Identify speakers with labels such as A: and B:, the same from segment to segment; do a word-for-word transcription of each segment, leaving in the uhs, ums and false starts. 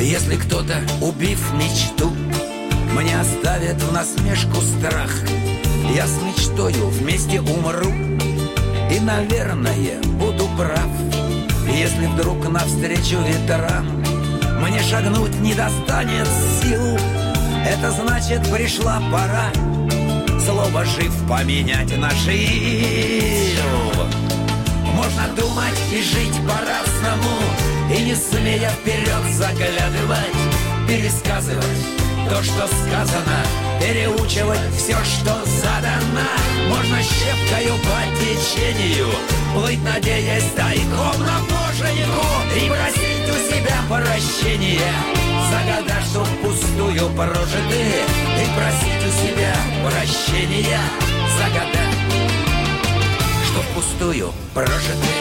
A: Если кто-то, убив мечту, мне оставит в насмешку страх, я с мечтою вместе умру и, наверное, буду прав. Если вдруг навстречу ветрам мне шагнуть не достанет сил, это значит, пришла пора слово «жив» поменять на «жил». Можно думать и жить по-разному, и не смея вперед заглядывать, пересказывать то, что сказано, переучивать все, что задано. Можно щепкою по течению плыть, надеясь тайком на боженьку, и просить у себя прощения за года, что впустую прожиты, и просить у себя прощения за года, что впустую прожиты.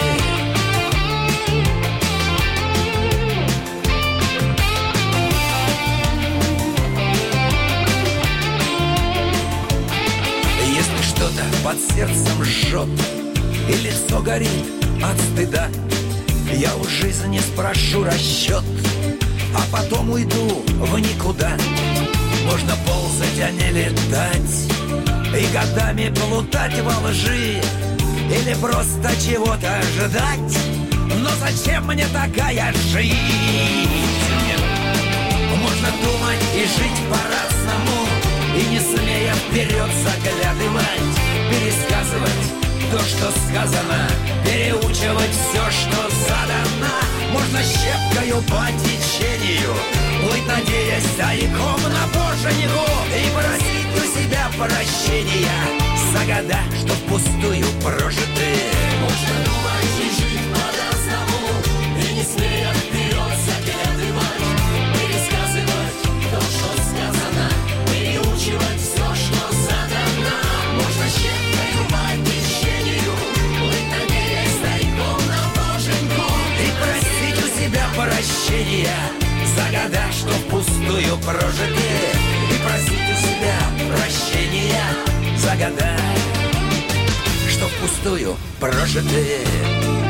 A: Что-то под сердцем жжет, и лицо горит от стыда, я у жизни спрошу расчет, а потом уйду в никуда. Можно ползать, а не летать, и годами плутать во лжи, или просто чего-то ожидать. Но зачем мне такая жизнь? Можно думать и жить по-разному, и не смея вперед заглядывать, пересказывать то, что сказано, переучивать все, что задано. Можно щепкою по течению плыть, надеясь тайком на боженьку, и просить у себя прощения за года, что впустую прожиты.
B: Можно думать и жить по-разному, и не смея вперед заглядывать, пересказывать то, что сказано, переучивать все, что задано. Можно щепкою по течению плыть, надеясь тайком на боженьку,
A: и просить у себя прощения за года, что впустую прожиты, и просить у себя прощения за года, что впустую прожиты.